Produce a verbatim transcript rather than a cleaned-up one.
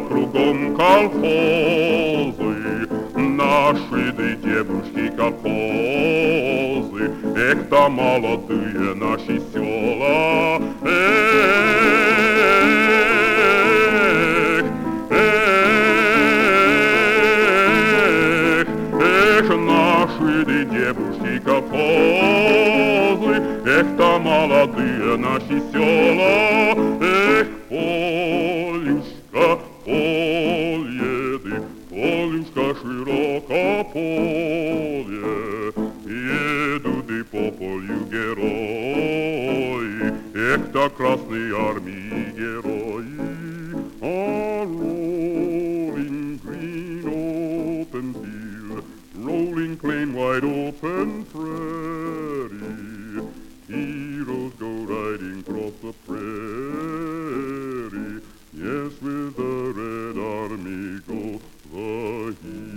кругом колхозы, наши дедушки колхозы. Эх-то молодые наши села, эх, эх, эх, наши дедушки колхозы. Эх-то молодые наши села, эх, Полюшка, Поледы, Полюшка, широко поле, едут и по полю герои, эх-то Красной Армии герои. А rolling green open field, rolling plain wide open prairie, heroes go riding across the prairie. Yes, with the Red Army go the heroes.